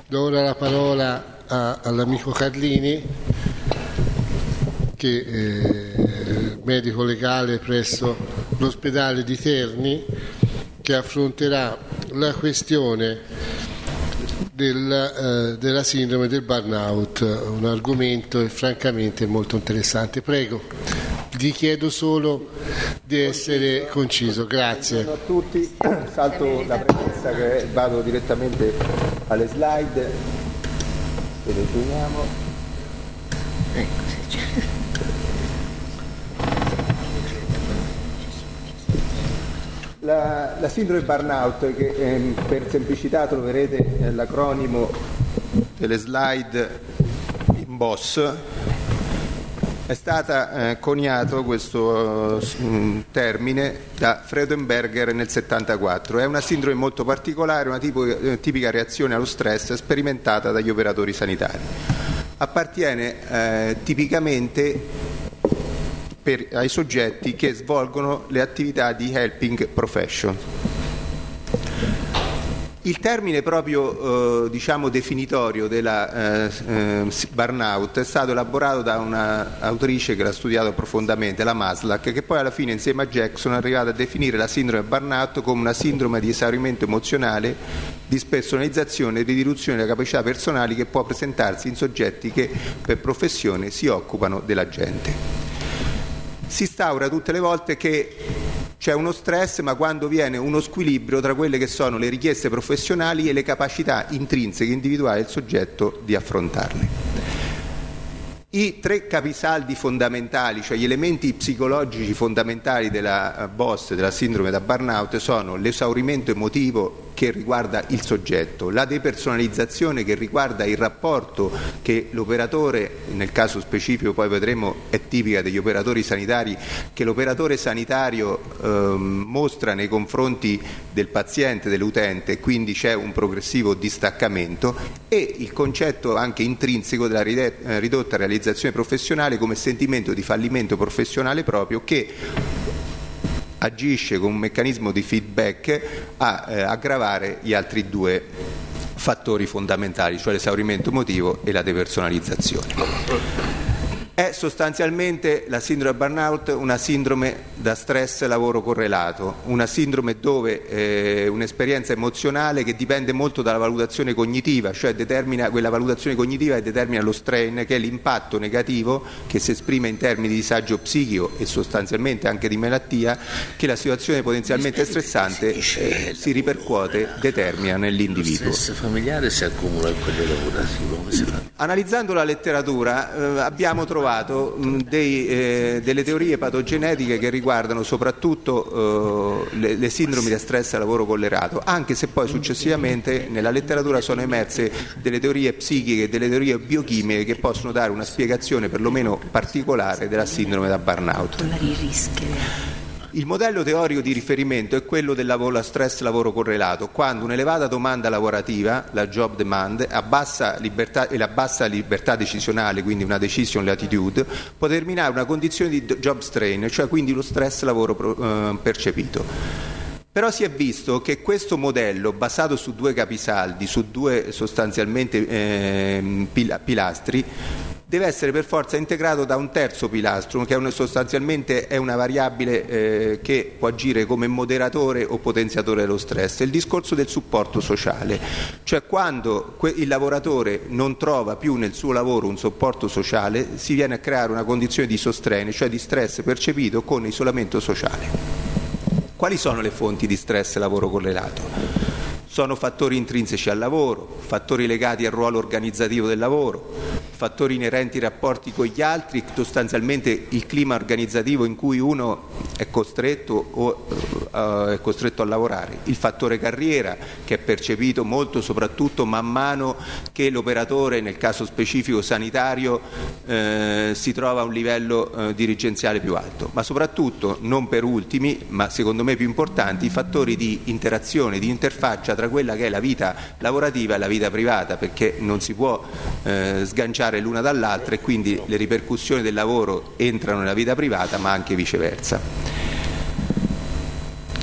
Do ora la parola all'amico Carlini, che è medico legale presso l'ospedale di Terni, che affronterà la questione della sindrome del burnout, un argomento francamente molto interessante. Prego, gli chiedo solo di essere conciso. Grazie. Buongiorno a tutti, salto la premessa che vado direttamente alle slide, selezioniamo. La sindrome burnout, che per semplicità troverete l'acronimo delle slide in BOSS, è stata coniato questo termine da Freudenberger nel 1974. È una sindrome molto particolare, una tipica reazione allo stress sperimentata dagli operatori sanitari. Appartiene tipicamente ai soggetti che svolgono le attività di helping profession. Il termine proprio definitorio della burnout è stato elaborato da un'autrice che l'ha studiato profondamente, la Maslach, che poi alla fine insieme a Jackson è arrivata a definire la sindrome burnout come una sindrome di esaurimento emozionale, di spersonalizzazione e di riduzione delle capacità personali che può presentarsi in soggetti che per professione si occupano della gente. Si instaura tutte le volte che c'è uno stress, ma quando viene uno squilibrio tra quelle che sono le richieste professionali e le capacità intrinseche individuali del soggetto di affrontarle. I tre capisaldi fondamentali, cioè gli elementi psicologici fondamentali della BOSS, della sindrome da burnout, sono l'esaurimento emotivo che riguarda il soggetto, la depersonalizzazione che riguarda il rapporto che l'operatore, nel caso specifico poi vedremo è tipica degli operatori sanitari, che l'operatore sanitario mostra nei confronti del paziente, dell'utente, quindi c'è un progressivo distaccamento, e il concetto anche intrinseco della ridotta realizzazione professionale come sentimento di fallimento professionale proprio, che agisce con un meccanismo di feedback a aggravare gli altri due fattori fondamentali, cioè l'esaurimento emotivo e la depersonalizzazione. È sostanzialmente la sindrome burnout una sindrome da stress lavoro correlato, una sindrome dove un'esperienza emozionale che dipende molto dalla valutazione cognitiva, cioè determina quella valutazione cognitiva e determina lo strain, che è l'impatto negativo che si esprime in termini di disagio psichico e sostanzialmente anche di malattia, che la situazione potenzialmente stressante si ripercuote, determina nell'individuo. Lo stress familiare si accumula in quello lavorativo, come si fa? Analizzando la letteratura abbiamo trovato delle teorie patogenetiche che riguardano soprattutto le sindromi da stress a lavoro correlato, anche se poi successivamente nella letteratura sono emerse delle teorie psichiche e delle teorie biochimiche che possono dare una spiegazione perlomeno particolare della sindrome da burnout. Il modello teorico di riferimento è quello del stress lavoro correlato, quando un'elevata domanda lavorativa, la job demand, e la bassa libertà decisionale, quindi una decision latitude, può determinare una condizione di job strain, cioè quindi lo stress lavoro percepito. Però si è visto che questo modello, basato su due capisaldi, su due sostanzialmente pilastri, deve essere per forza integrato da un terzo pilastro, che sostanzialmente è una variabile che può agire come moderatore o potenziatore dello stress, il discorso del supporto sociale, cioè quando il lavoratore non trova più nel suo lavoro un supporto sociale, si viene a creare una condizione di sostrain, cioè di stress percepito con isolamento sociale. Quali sono le fonti di stress lavoro correlato? Sono fattori intrinseci al lavoro, fattori legati al ruolo organizzativo del lavoro, fattori inerenti ai rapporti con gli altri, sostanzialmente il clima organizzativo in cui uno è costretto a lavorare, il fattore carriera, che è percepito molto soprattutto man mano che l'operatore, nel caso specifico sanitario, si trova a un livello dirigenziale più alto, ma soprattutto, non per ultimi, ma secondo me più importanti, i fattori di interazione, di interfaccia tra quella che è la vita lavorativa e la vita privata, perché non si può sganciare l'una dall'altra, e quindi le ripercussioni del lavoro entrano nella vita privata, ma anche viceversa.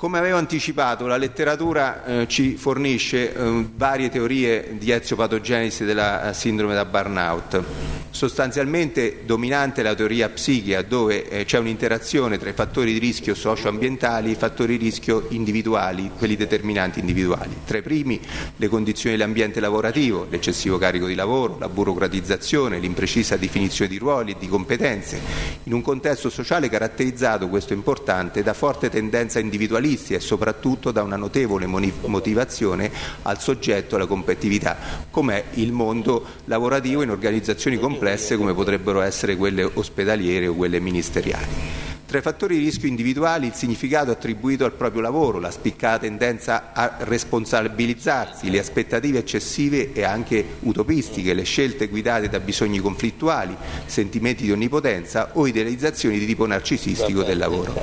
Come avevo anticipato, la letteratura ci fornisce varie teorie di eziopatogenesi della sindrome da burnout. Sostanzialmente dominante è la teoria psichica, dove c'è un'interazione tra i fattori di rischio socio-ambientali e i fattori di rischio individuali, quelli determinanti individuali. Tra i primi le condizioni dell'ambiente lavorativo, l'eccessivo carico di lavoro, la burocratizzazione, l'imprecisa definizione di ruoli e di competenze, in un contesto sociale caratterizzato, questo è importante, da forte tendenza individualistica e soprattutto da una notevole motivazione al soggetto alla competitività, com'è il mondo lavorativo in organizzazioni complesse come potrebbero essere quelle ospedaliere o quelle ministeriali. Tra i fattori di rischio individuali il significato attribuito al proprio lavoro, la spiccata tendenza a responsabilizzarsi, le aspettative eccessive e anche utopistiche, le scelte guidate da bisogni conflittuali, sentimenti di onnipotenza o idealizzazioni di tipo narcisistico del lavoro.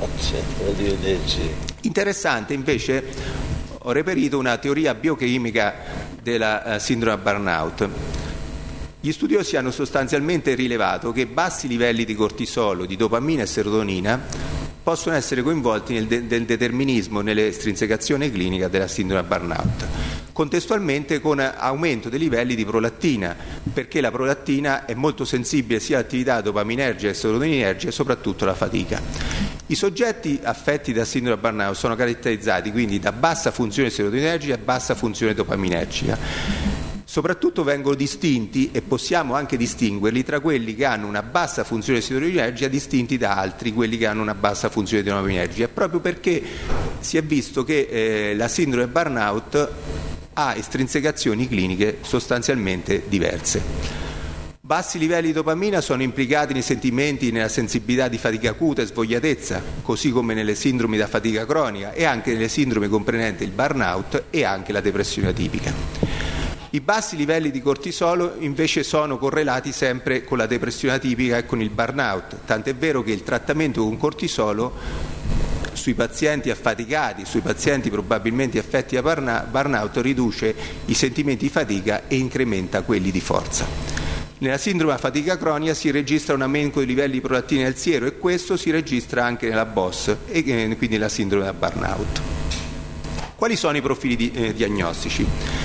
Interessante invece ho reperito una teoria biochimica della sindrome da burnout. Gli studiosi hanno sostanzialmente rilevato che bassi livelli di cortisolo, di dopamina e serotonina possono essere coinvolti nel determinismo, nell'estrinsecazione clinica della sindrome da burnout. Contestualmente con aumento dei livelli di prolattina, perché la prolattina è molto sensibile sia all'attività dopaminergica che serotoninergica e soprattutto alla fatica. I soggetti affetti da sindrome da burnout sono caratterizzati quindi da bassa funzione serotoninergica e bassa funzione dopaminergica. Soprattutto vengono distinti, e possiamo anche distinguerli, tra quelli che hanno una bassa funzione serotoninergica distinti da altri, quelli che hanno una bassa funzione dopaminergica, proprio perché si è visto che la sindrome burnout ha estrinsecazioni cliniche sostanzialmente diverse. Bassi livelli di dopamina sono implicati nei sentimenti, nella sensibilità di fatica acuta e svogliatezza, così come nelle sindromi da fatica cronica e anche nelle sindromi comprendenti il burnout e anche la depressione atipica. I bassi livelli di cortisolo invece sono correlati sempre con la depressione atipica e con il burnout, tant'è vero che il trattamento con cortisolo sui pazienti affaticati, sui pazienti probabilmente affetti da burnout riduce i sentimenti di fatica e incrementa quelli di forza. Nella sindrome da fatica cronica si registra un aumento dei livelli di prolattina nel siero e questo si registra anche nella BOS e quindi la sindrome da burnout. Quali sono i profili diagnostici?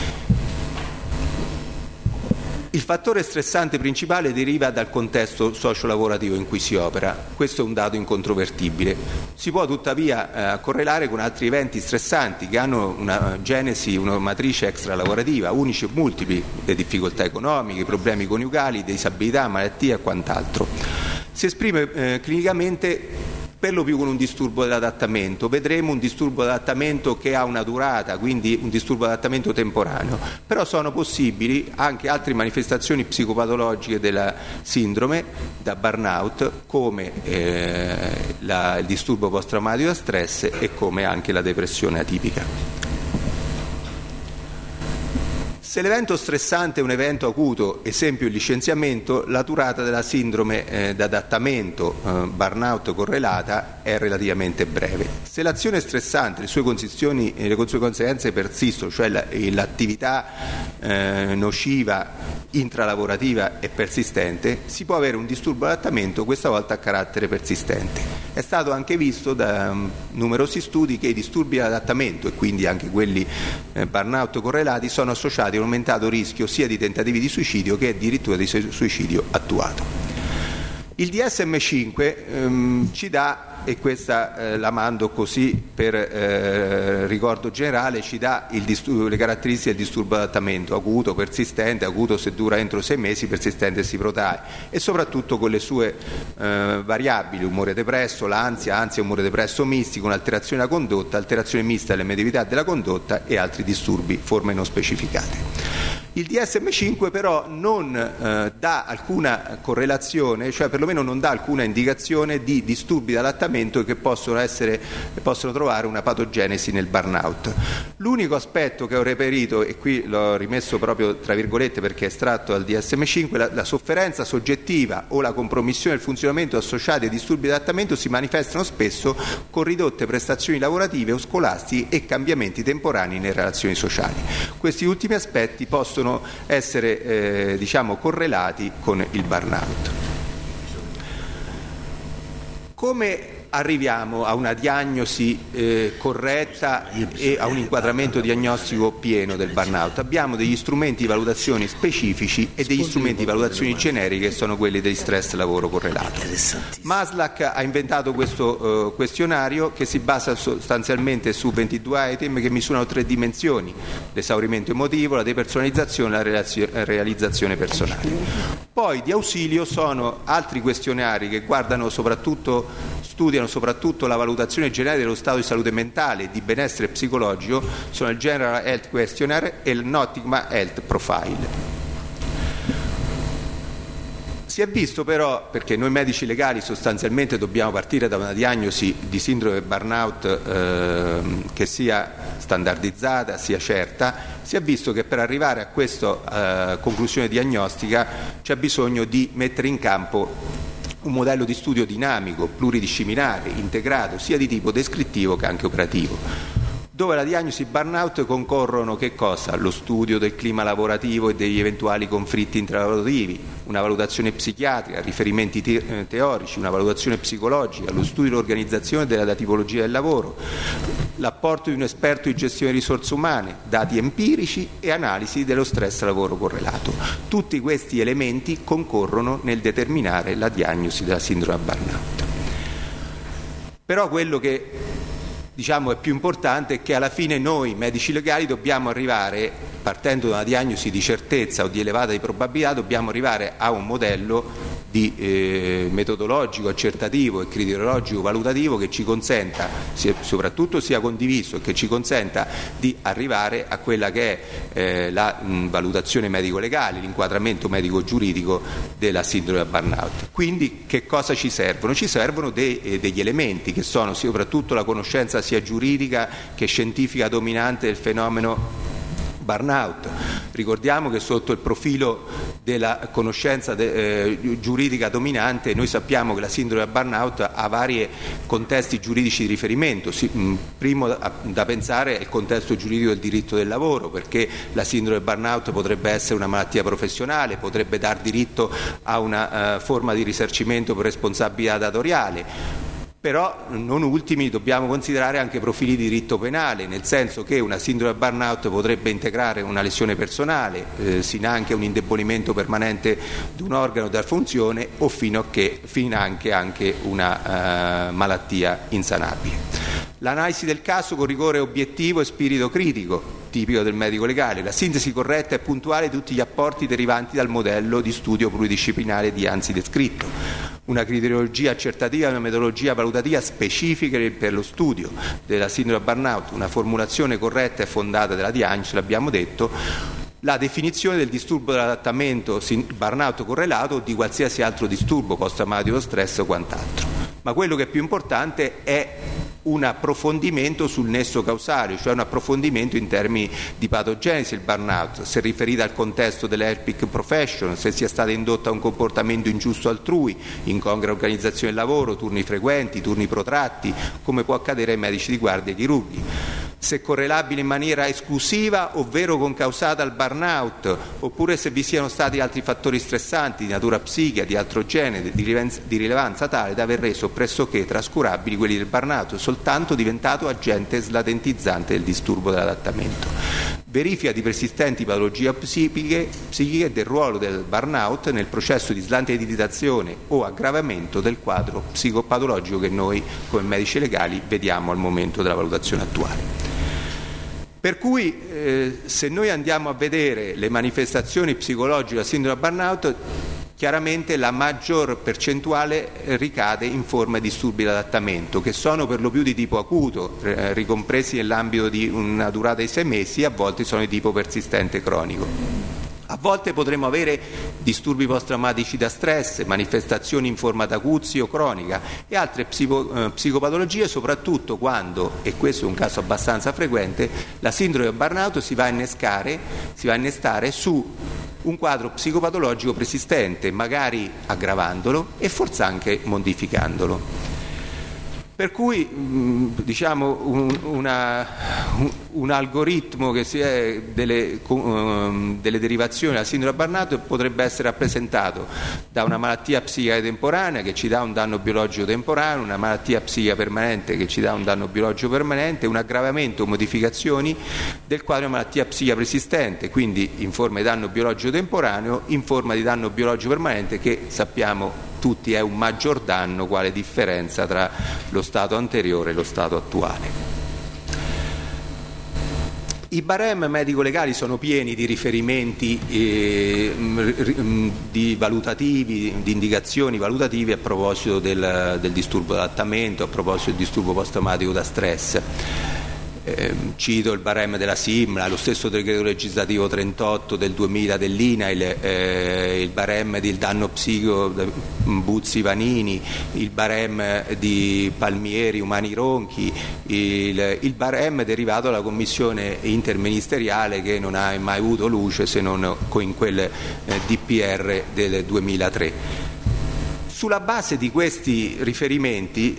Il fattore stressante principale deriva dal contesto socio-lavorativo in cui si opera, questo è un dato incontrovertibile. Si può tuttavia correlare con altri eventi stressanti che hanno una genesi, una matrice extralavorativa, unici o multipli, le difficoltà economiche, i problemi coniugali, disabilità, malattie e quant'altro. Si esprime clinicamente per lo più con un disturbo dell'adattamento. Vedremo un disturbo dell'adattamento che ha una durata, quindi un disturbo dell'adattamento temporaneo, però sono possibili anche altre manifestazioni psicopatologiche della sindrome da burnout come il disturbo post-traumatico da stress e come anche la depressione atipica. Se l'evento stressante è un evento acuto, esempio il licenziamento, la durata della sindrome d'adattamento burnout correlata è relativamente breve. Se l'azione stressante, le sue conseguenze persistono, cioè l'attività nociva intralavorativa è persistente, si può avere un disturbo d'adattamento questa volta a carattere persistente. È stato anche visto da numerosi studi che i disturbi d'adattamento e quindi anche quelli burnout correlati sono associati a un aumentato rischio sia di tentativi di suicidio che addirittura di suicidio attuato. Il DSM-5 ci dà, e questa la mando così per ricordo generale, ci dà le caratteristiche del disturbo adattamento: acuto, persistente, acuto se dura entro 6 mesi, persistente se si protrae, e soprattutto con le sue variabili: umore depresso, l'ansia, ansia e umore depresso misti, con alterazione della condotta, alterazione mista dell'emotività della condotta e altri disturbi, forme non specificate. Il DSM-5 però non dà alcuna correlazione, cioè perlomeno non dà alcuna indicazione di disturbi d'adattamento che possono trovare una patogenesi nel burnout. L'unico aspetto che ho reperito, e qui l'ho rimesso proprio tra virgolette perché è estratto dal DSM-5, la sofferenza soggettiva o la compromissione del funzionamento associati ai disturbi d'adattamento si manifestano spesso con ridotte prestazioni lavorative o scolastiche e cambiamenti temporanei nelle relazioni sociali. Questi ultimi aspetti possono essere correlati con il burnout. Come arriviamo a una diagnosi corretta e a un inquadramento diagnostico pieno del burnout. Abbiamo degli strumenti di valutazione specifici e degli strumenti di valutazione generiche, che sono quelli degli stress lavoro correlato. Maslach ha inventato questo questionario che si basa sostanzialmente su 22 item che misurano 3 dimensioni: l'esaurimento emotivo, la depersonalizzazione e la realizzazione personale. Poi di ausilio sono altri questionari che studiano soprattutto la valutazione generale dello stato di salute mentale e di benessere psicologico, sono il General Health Questionnaire e il Nottingham Health Profile. Si è visto però, perché noi medici legali sostanzialmente dobbiamo partire da una diagnosi di sindrome burnout che sia standardizzata, sia certa, si è visto che per arrivare a questa conclusione diagnostica c'è bisogno di mettere in campo un modello di studio dinamico, pluridisciplinare, integrato, sia di tipo descrittivo che anche operativo. Dove la diagnosi burnout concorrono che cosa? Lo studio del clima lavorativo e degli eventuali conflitti intralavorativi, una valutazione psichiatrica, riferimenti teorici, una valutazione psicologica, lo studio dell'organizzazione della tipologia del lavoro, l'apporto di un esperto di gestione di risorse umane, dati empirici e analisi dello stress lavoro correlato. Tutti questi elementi concorrono nel determinare la diagnosi della sindrome burnout. Però quello che è più importante è che alla fine noi medici legali dobbiamo arrivare, partendo da una diagnosi di certezza o di elevata di probabilità, dobbiamo arrivare a un modello di metodologico, accertativo e criteriologico valutativo che ci consenta, soprattutto sia condiviso, e che ci consenta di arrivare a quella che è la valutazione medico-legale, l'inquadramento medico-giuridico della sindrome burnout. Quindi che cosa ci servono? Ci servono degli elementi che sono soprattutto la conoscenza sia giuridica che scientifica dominante del fenomeno burnout. Ricordiamo che sotto il profilo della conoscenza giuridica dominante noi sappiamo che la sindrome burnout ha vari contesti giuridici di riferimento. Primo da pensare è il contesto giuridico del diritto del lavoro, perché la sindrome burnout potrebbe essere una malattia professionale, potrebbe dar diritto a una forma di risarcimento per responsabilità datoriale. Però non ultimi dobbiamo considerare anche profili di diritto penale, nel senso che una sindrome burnout potrebbe integrare una lesione personale, finanche un indebolimento permanente di un organo della funzione o finanche anche una malattia insanabile. L'analisi del caso con rigore obiettivo e spirito critico, tipico del medico legale, la sintesi corretta e puntuale di tutti gli apporti derivanti dal modello di studio pluridisciplinare dianzi descritto, una criteriologia accertativa e una metodologia valutativa specifica per lo studio della sindrome burnout, una formulazione corretta e fondata della diagnosi, l'abbiamo detto, la definizione del disturbo dell'adattamento burnout correlato o di qualsiasi altro disturbo post-traumatico stress o quant'altro. Ma quello che è più importante è un approfondimento sul nesso causale, cioè un approfondimento in termini di patogenesi del burnout, se riferita al contesto delle helping profession, se sia stata indotta a un comportamento ingiusto altrui, incongrua organizzazione del lavoro, turni frequenti, turni protratti, come può accadere ai medici di guardia e ai chirurghi. Se correlabile in maniera esclusiva ovvero concausata al burnout, oppure se vi siano stati altri fattori stressanti di natura psichica, di altro genere, di rilevanza tale da aver reso pressoché trascurabili quelli del burnout, soltanto diventato agente slatentizzante del disturbo dell'adattamento. Verifica di persistenti patologie psichiche e del ruolo del burnout nel processo di slatentizzazione o aggravamento del quadro psicopatologico che noi come medici legali vediamo al momento della valutazione attuale. Per cui se noi andiamo a vedere le manifestazioni psicologiche della sindrome burnout, chiaramente la maggior percentuale ricade in forme di disturbi di adattamento, che sono per lo più di tipo acuto, ricompresi nell'ambito di una durata di 6 mesi, e a volte sono di tipo persistente cronico. A volte potremo avere disturbi post-traumatici da stress, manifestazioni in forma d'acuzia o cronica e altre psicopatologie, soprattutto quando, e questo è un caso abbastanza frequente, la sindrome burnout si va a innestare su un quadro psicopatologico persistente, magari aggravandolo e forse anche modificandolo. Per cui diciamo un algoritmo che sia delle derivazioni della sindrome da Burnout potrebbe essere rappresentato da una malattia psichica temporanea che ci dà un danno biologico temporaneo, una malattia psichica permanente che ci dà un danno biologico permanente, un aggravamento o modificazioni del quadro di malattia psichica persistente, quindi in forma di danno biologico temporaneo, in forma di danno biologico permanente che sappiamo tutti è un maggior danno, quale differenza tra lo stato anteriore e lo stato attuale. I barem medico-legali sono pieni di riferimenti di valutativi, di indicazioni valutative a proposito del disturbo d'adattamento, a proposito del disturbo post-traumatico da stress. Cito il barem della SIMLA, lo stesso decreto legislativo 38 del 2000 dell'INAIL, il barem del danno psichico Buzzi-Vanini, il barem di Palmieri, Umani Ronchi, il barem derivato dalla commissione interministeriale che non ha mai avuto luce se non in quel DPR del 2003. Sulla base di questi riferimenti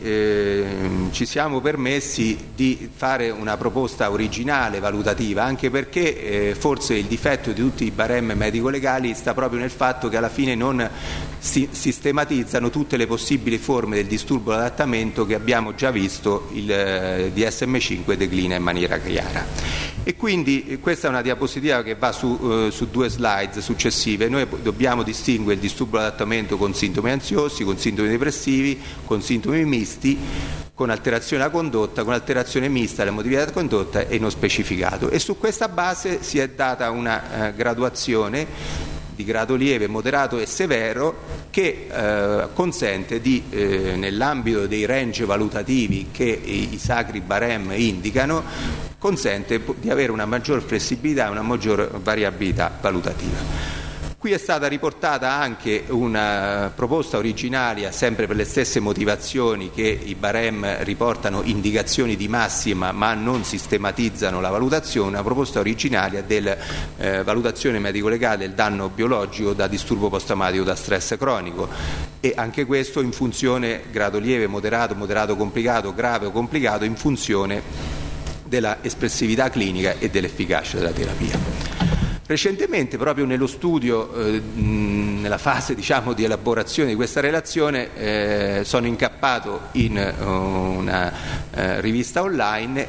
ci siamo permessi di fare una proposta originale valutativa, anche perché forse il difetto di tutti i barem medico-legali sta proprio nel fatto che alla fine non sistematizzano tutte le possibili forme del disturbo d'adattamento che abbiamo già visto il DSM-5 declina in maniera chiara. E quindi questa è una diapositiva che va su 2 slide successive. Noi dobbiamo distinguere il disturbo d'adattamento con sintomi ansiosi, con sintomi depressivi, con sintomi misti, con alterazione della condotta, con alterazione mista della motività della condotta e non specificato. E su questa base si è data una graduazione di grado lieve, moderato e severo che consente di, nell'ambito dei range valutativi che i sacri barem indicano, consente di avere una maggior flessibilità e una maggior variabilità valutativa. Qui è stata riportata anche una proposta originaria, sempre per le stesse motivazioni, che i barem riportano indicazioni di massima ma non sistematizzano la valutazione, una proposta originaria della valutazione medico-legale del danno biologico da disturbo post-traumatico da stress cronico, e anche questo in funzione grado lieve, moderato, moderato complicato, grave o complicato, in funzione della espressività clinica e dell'efficacia della terapia. Recentemente, proprio nello studio, nella fase diciamo di elaborazione di questa relazione, sono incappato in una rivista online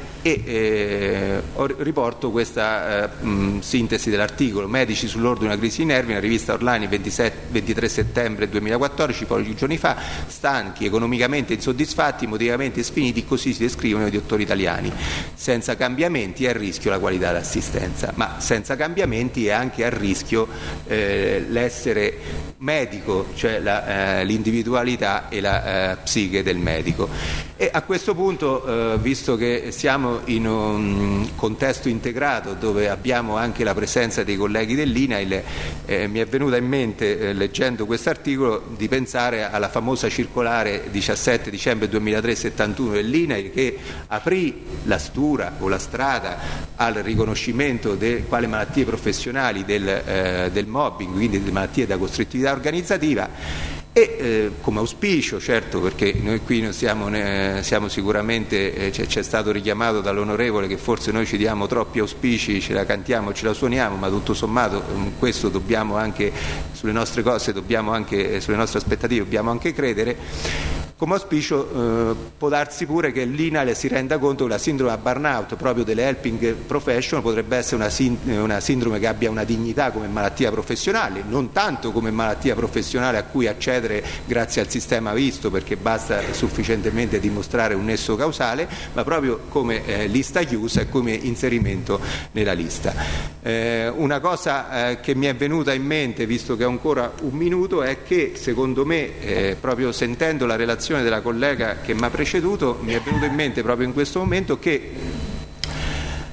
e riporto questa sintesi dell'articolo: Medici sull'ordine della crisi di nervi, una rivista online 23 settembre 2014, pochi giorni fa. Stanchi, economicamente insoddisfatti, emotivamente sfiniti, così si descrivono i dottori italiani. Senza cambiamenti è a rischio la qualità dell'assistenza, ma senza cambiamenti è anche a rischio l'essere medico, cioè l'individualità e la psiche del medico. E a questo punto, visto che siamo in un contesto integrato dove abbiamo anche la presenza dei colleghi dell'INAIL, mi è venuta in mente, leggendo questo articolo, di pensare alla famosa circolare 17 dicembre 2003 71 dell'INAIL, che aprì la stura o la strada al riconoscimento di quale malattie professionali del mobbing, quindi di malattie da costrittività organizzativa. E come auspicio, certo, perché noi qui non siamo sicuramente, c'è stato richiamato dall'onorevole che forse noi ci diamo troppi auspici, ce la cantiamo, ce la suoniamo, ma tutto sommato questo dobbiamo anche, sulle nostre cose dobbiamo anche, sulle nostre aspettative dobbiamo anche credere. Come auspicio può darsi pure che l'INAIL si renda conto che la sindrome da burnout, proprio delle helping professional, potrebbe essere una sindrome che abbia una dignità come malattia professionale, non tanto come malattia professionale a cui accedere grazie al sistema visto, perché basta sufficientemente dimostrare un nesso causale, ma proprio come lista chiusa e come inserimento nella lista. Una cosa che mi è venuta in mente, visto che ho ancora un minuto, è che secondo me, proprio sentendo la relazione della collega che mi ha preceduto, mi è venuto in mente proprio in questo momento che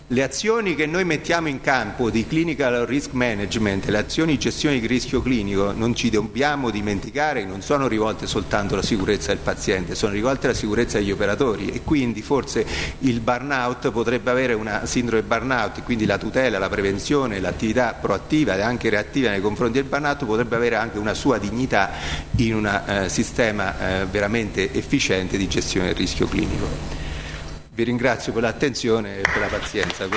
Le azioni che noi mettiamo in campo di clinical risk management, le azioni di gestione di rischio clinico, non ci dobbiamo dimenticare che non sono rivolte soltanto alla sicurezza del paziente, sono rivolte alla sicurezza degli operatori, e quindi forse il burnout potrebbe avere una sindrome burnout, quindi la tutela, la prevenzione, l'attività proattiva e anche reattiva nei confronti del burnout potrebbe avere anche una sua dignità in un sistema veramente efficiente di gestione del rischio clinico. Vi ringrazio per l'attenzione e per la pazienza.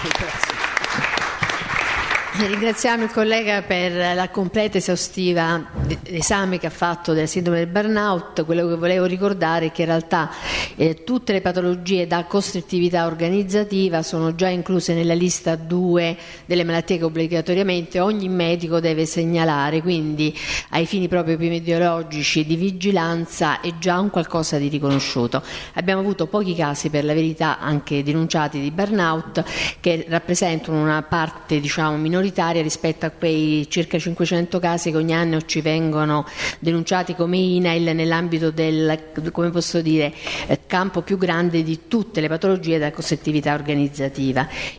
Ringraziamo il collega per la completa esaustiva esame che ha fatto della sindrome del burnout. Quello che volevo ricordare è che in realtà tutte le patologie da costrittività organizzativa sono già incluse nella lista 2 delle malattie che obbligatoriamente ogni medico deve segnalare, quindi ai fini proprio epidemiologici di vigilanza è già un qualcosa di riconosciuto. Abbiamo avuto pochi casi, per la verità, anche denunciati di burnout, che rappresentano una parte minoritaria rispetto a quei circa 500 casi che ogni anno ci vengono denunciati come INAIL nell'ambito del, campo più grande di tutte le patologie da costrittività organizzativa.